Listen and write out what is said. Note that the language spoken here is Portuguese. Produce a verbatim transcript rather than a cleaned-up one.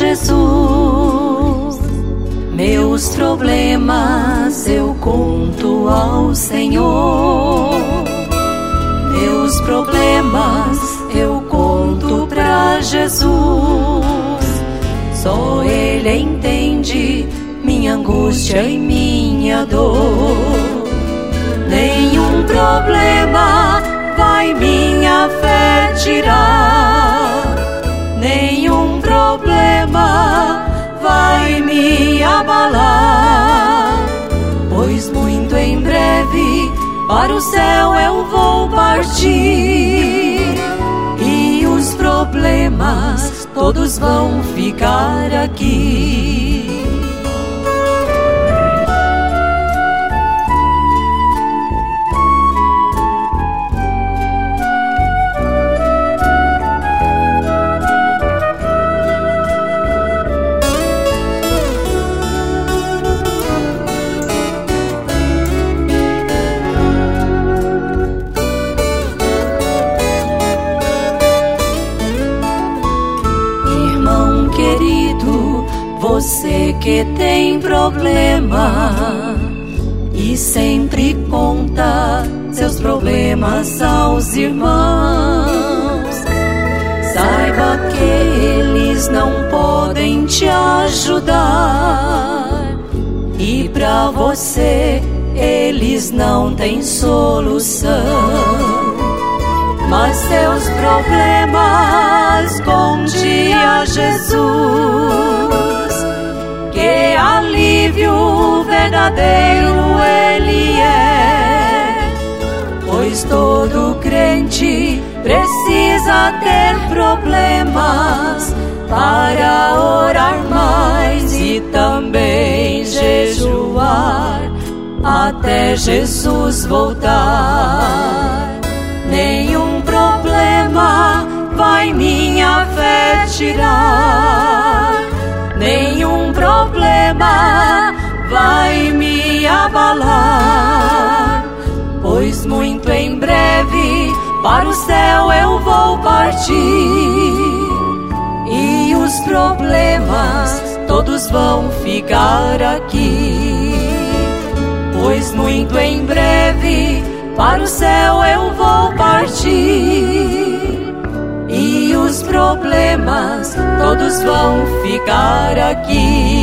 Jesus. Meus problemas eu conto ao Senhor. Meus problemas eu conto pra Jesus. Só Ele entende minha angústia e minha dor. Nenhum problema vai minha fé tirar. Nenhum problema vai me abalar, pois muito em breve para o céu eu vou partir, e os problemas todos vão ficar aqui. Você que tem problema e sempre conta seus problemas aos irmãos, saiba que eles não podem te ajudar, e pra você eles não têm solução. Mas seus problemas conte a Jesus, que alívio verdadeiro Ele é, pois todo crente precisa ter problemas para orar mais e também jejuar até Jesus voltar. Nenhum problema vai minha fé tirar. Nenhum problema vai me abalar, pois muito em breve para o céu eu vou partir, e os problemas todos vão ficar aqui, pois muito em breve para o céu eu vou partir, e os problemas todos vão ficar aqui.